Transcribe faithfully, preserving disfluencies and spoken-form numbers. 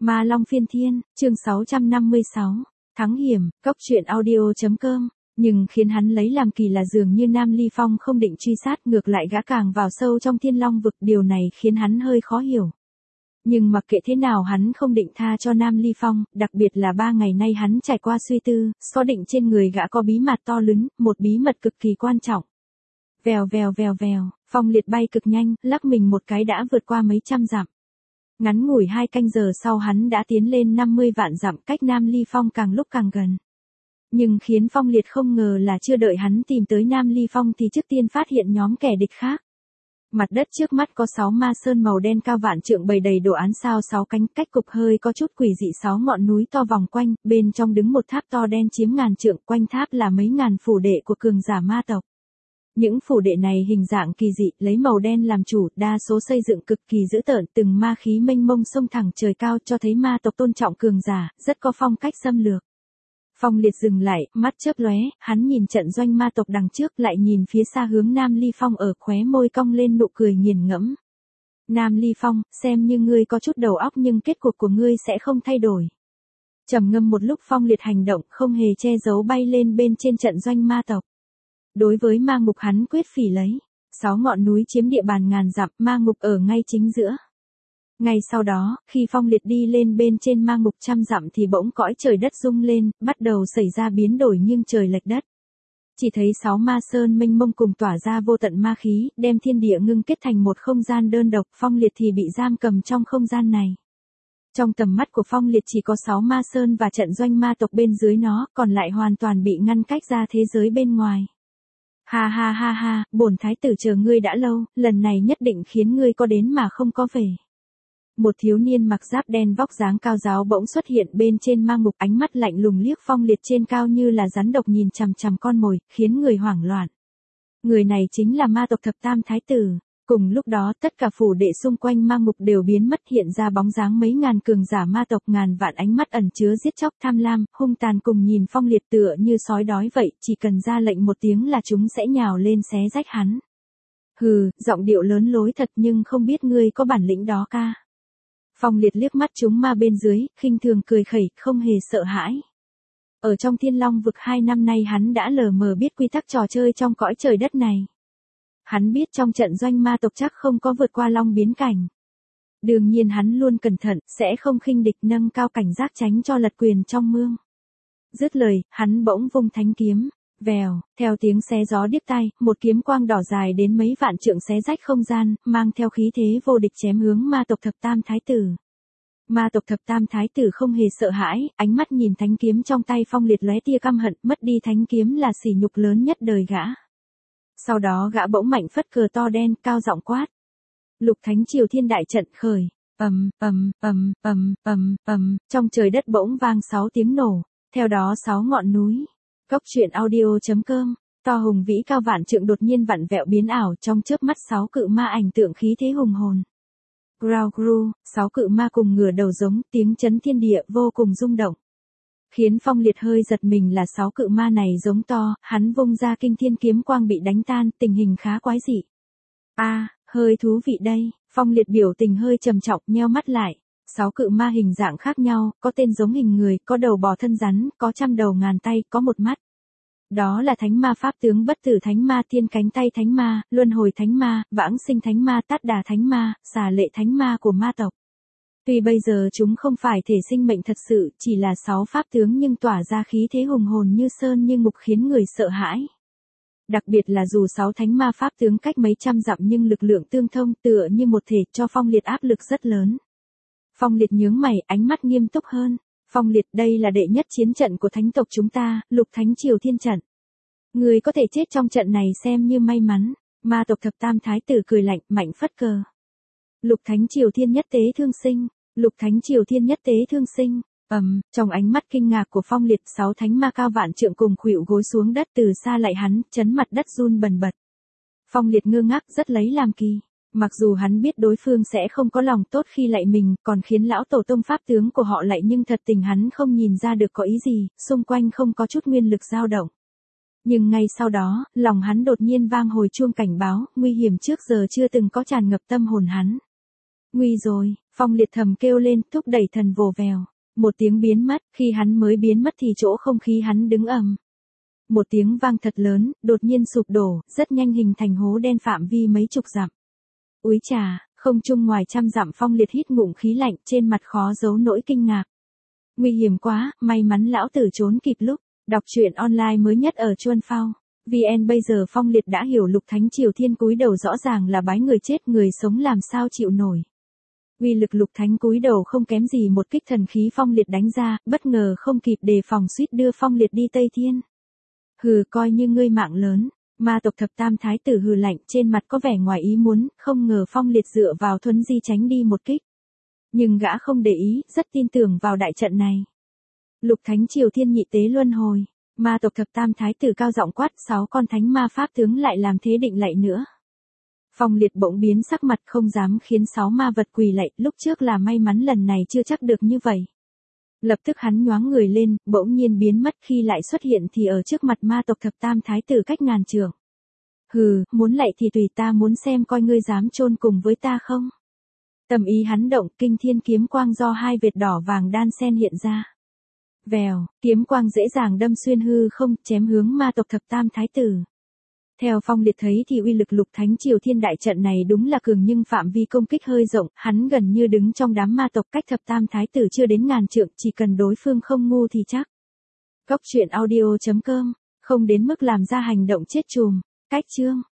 Ma Long Phiên Thiên, chương sáu trăm năm mươi sáu, Thắng Hiểm, Cốc truyện audio.com. Nhưng khiến hắn lấy làm kỳ là dường như Nam Ly Phong không định truy sát, ngược lại gã càng vào sâu trong Thiên Long vực, điều này khiến hắn hơi khó hiểu. Nhưng mặc kệ thế nào hắn không định tha cho Nam Ly Phong, đặc biệt là ba ngày nay hắn trải qua suy tư, xác định trên người gã có bí mật to lớn, một bí mật cực kỳ quan trọng. Vèo vèo vèo vèo, Phong Liệt bay cực nhanh, lắc mình một cái đã vượt qua mấy trăm dặm. Ngắn ngủi hai canh giờ sau hắn đã tiến lên năm mươi vạn dặm, cách Nam Ly Phong càng lúc càng gần. Nhưng khiến Phong Liệt không ngờ là chưa đợi hắn tìm tới Nam Ly Phong thì trước tiên phát hiện nhóm kẻ địch khác. Mặt đất trước mắt có sáu ma sơn màu đen cao vạn trượng bày đầy đồ án sao sáu cánh, cách cục hơi có chút quỷ dị, sáu ngọn núi to vòng quanh, bên trong đứng một tháp to đen chiếm ngàn trượng, quanh tháp là mấy ngàn phủ đệ của cường giả ma tộc. Những phủ đệ này hình dạng kỳ dị, lấy màu đen làm chủ, đa số xây dựng cực kỳ dữ tợn, từng ma khí mênh mông xông thẳng trời cao, cho thấy ma tộc tôn trọng cường giả, rất có phong cách xâm lược. Phong Liệt dừng lại, mắt chớp lóe, hắn nhìn trận doanh ma tộc đằng trước, lại nhìn phía xa hướng Nam Ly Phong, ở khóe môi cong lên nụ cười nghiền ngẫm. Nam Ly Phong, xem như ngươi có chút đầu óc nhưng kết cục của ngươi sẽ không thay đổi. Trầm ngâm một lúc, Phong Liệt hành động, không hề che giấu bay lên bên trên trận doanh ma tộc. Đối với ma ngục hắn quyết phỉ lấy. Sáu ngọn núi chiếm địa bàn ngàn dặm, ma ngục ở ngay chính giữa. Ngay sau đó, khi Phong Liệt đi lên bên trên ma ngục trăm dặm thì bỗng cõi trời đất rung lên, bắt đầu xảy ra biến đổi nghiêng trời lệch đất. Chỉ thấy sáu ma sơn mênh mông cùng tỏa ra vô tận ma khí, đem thiên địa ngưng kết thành một không gian đơn độc, Phong Liệt thì bị giam cầm trong không gian này. Trong tầm mắt của Phong Liệt chỉ có sáu ma sơn và trận doanh ma tộc bên dưới nó, còn lại hoàn toàn bị ngăn cách ra thế giới bên ngoài. Ha ha ha ha, bổn thái tử chờ ngươi đã lâu, lần này nhất định khiến ngươi có đến mà không có về. Một thiếu niên mặc giáp đen vóc dáng cao ráo bỗng xuất hiện bên trên ma ngục, ánh mắt lạnh lùng liếc Phong Liệt trên cao như là rắn độc nhìn chằm chằm con mồi, khiến người hoảng loạn. Người này chính là ma tộc thập tam thái tử. Cùng lúc đó tất cả phủ đệ xung quanh ma ngục đều biến mất, hiện ra bóng dáng mấy ngàn cường giả ma tộc, ngàn vạn ánh mắt ẩn chứa giết chóc, tham lam, hung tàn cùng nhìn Phong Liệt tựa như sói đói vậy, chỉ cần ra lệnh một tiếng là chúng sẽ nhào lên xé rách hắn. Hừ, giọng điệu lớn lối thật nhưng không biết ngươi có bản lĩnh đó ca. Phong Liệt liếc mắt chúng ma bên dưới, khinh thường cười khẩy, không hề sợ hãi. Ở trong Thiên Long vực hai năm nay hắn đã lờ mờ biết quy tắc trò chơi trong cõi trời đất này. Hắn biết trong trận doanh ma tộc chắc không có vượt qua long biến cảnh. Đương nhiên hắn luôn cẩn thận, sẽ không khinh địch, nâng cao cảnh giác tránh cho lật quyền trong mương. Dứt lời, hắn bỗng vung thánh kiếm, vèo, theo tiếng xé gió điếc tai, một kiếm quang đỏ dài đến mấy vạn trượng xé rách không gian, mang theo khí thế vô địch chém hướng ma tộc thập tam thái tử. Ma tộc thập tam thái tử không hề sợ hãi, ánh mắt nhìn thánh kiếm trong tay Phong Liệt lóe tia căm hận, mất đi thánh kiếm là sỉ nhục lớn nhất đời gã. Sau đó gã bỗng mạnh phất cờ to đen, cao giọng quát. Lục Thánh Triều Thiên đại trận khởi, ầm ầm ầm ầm ầm ầm, trong trời đất bỗng vang sáu tiếng nổ, theo đó sáu ngọn núi. Cốc truyện audio.com, to hùng vĩ cao vạn trượng đột nhiên vặn vẹo biến ảo, trong chớp mắt sáu cự ma ảnh tượng khí thế hùng hồn. Grau gru, sáu cự ma cùng ngửa đầu giống, tiếng chấn thiên địa vô cùng rung động. Khiến Phong Liệt hơi giật mình là sáu cự ma này giống to, hắn vung ra kinh thiên kiếm quang bị đánh tan, tình hình khá quái dị. A, à, hơi thú vị đây, Phong Liệt biểu tình hơi trầm trọng, nheo mắt lại. Sáu cự ma hình dạng khác nhau, có tên giống hình người, có đầu bò thân rắn, có trăm đầu ngàn tay, có một mắt. Đó là thánh ma pháp tướng bất tử thánh ma, thiên cánh tay thánh ma, luân hồi thánh ma, vãng sinh thánh ma, tát đà thánh ma, xà lệ thánh ma của ma tộc. Tuy bây giờ chúng không phải thể sinh mệnh thật sự, chỉ là sáu pháp tướng nhưng tỏa ra khí thế hùng hồn như sơn như ngục khiến người sợ hãi. Đặc biệt là dù sáu thánh ma pháp tướng cách mấy trăm dặm nhưng lực lượng tương thông tựa như một thể, cho Phong Liệt áp lực rất lớn. Phong Liệt nhướng mày, ánh mắt nghiêm túc hơn. Phong Liệt, đây là đệ nhất chiến trận của thánh tộc chúng ta, Lục Thánh Triều Thiên trận. Người có thể chết trong trận này xem như may mắn. Ma tộc thập tam thái tử cười lạnh, mạnh phất cờ. Lục Thánh Triều Thiên nhất tế thương sinh, Lục Thánh Triều Thiên nhất tế thương sinh. Ầm, um, trong ánh mắt kinh ngạc của Phong Liệt, sáu thánh ma cao vạn trượng cùng khuỵu gối xuống đất, từ xa lại hắn, chấn mặt đất run bần bật. Phong Liệt ngơ ngác, rất lấy làm kỳ. Mặc dù hắn biết đối phương sẽ không có lòng tốt khi lạy mình, còn khiến lão tổ tông pháp tướng của họ lạy, nhưng thật tình hắn không nhìn ra được có ý gì, xung quanh không có chút nguyên lực dao động. Nhưng ngay sau đó, lòng hắn đột nhiên vang hồi chuông cảnh báo, nguy hiểm trước giờ chưa từng có tràn ngập tâm hồn hắn. Nguy rồi, Phong Liệt thầm kêu lên, thúc đẩy thần vồ vèo. Một tiếng biến mất, khi hắn mới biến mất thì chỗ không khí hắn đứng ầm. Một tiếng vang thật lớn, đột nhiên sụp đổ, rất nhanh hình thành hố đen phạm vi mấy chục dặm. Úi chà, không trung ngoài trăm dặm. Phong Liệt hít ngụm khí lạnh, trên mặt khó giấu nỗi kinh ngạc. Nguy hiểm quá, may mắn lão tử trốn kịp lúc. Đọc truyện online mới nhất ở Chuan Phao. vê en bây giờ Phong Liệt đã hiểu Lục Thánh Triều Thiên cúi đầu rõ ràng là bái người chết, người sống làm sao chịu nổi. Uy lực Lục Thánh cúi đầu không kém gì một kích thần khí Phong Liệt đánh ra, bất ngờ không kịp đề phòng suýt đưa Phong Liệt đi Tây Thiên. Hừ, coi như ngươi mạng lớn. Ma tộc thập tam thái tử hừ lạnh, trên mặt có vẻ ngoài ý muốn, không ngờ Phong Liệt dựa vào thuấn di tránh đi một kích. Nhưng gã không để ý, rất tin tưởng vào đại trận này. Lục Thánh Triều Thiên nhị tế luân hồi. Ma tộc thập tam thái tử cao giọng quát, sáu con thánh ma pháp tướng lại làm thế định lạy nữa. Phong Liệt bỗng biến sắc mặt, không dám khiến sáu ma vật quỳ lạy, lúc trước là may mắn lần này chưa chắc được như vậy. Lập tức hắn nhoáng người lên, bỗng nhiên biến mất, khi lại xuất hiện thì ở trước mặt ma tộc thập tam thái tử cách ngàn trượng. Hừ, muốn lạy thì tùy, ta muốn xem coi ngươi dám chôn cùng với ta không. Tâm ý hắn động, kinh thiên kiếm quang do hai vệt đỏ vàng đan xen hiện ra. Vèo, kiếm quang dễ dàng đâm xuyên hư không, chém hướng ma tộc thập tam thái tử. Theo Phong Liệt thấy thì uy lực Lục Thánh Triều Thiên đại trận này đúng là cường, nhưng phạm vi công kích hơi rộng, hắn gần như đứng trong đám ma tộc, cách thập tam thái tử chưa đến ngàn trượng, chỉ cần đối phương không ngu thì chắc. Góc truyện audio chấm com, không đến mức làm ra hành động chết chùm. Cách chương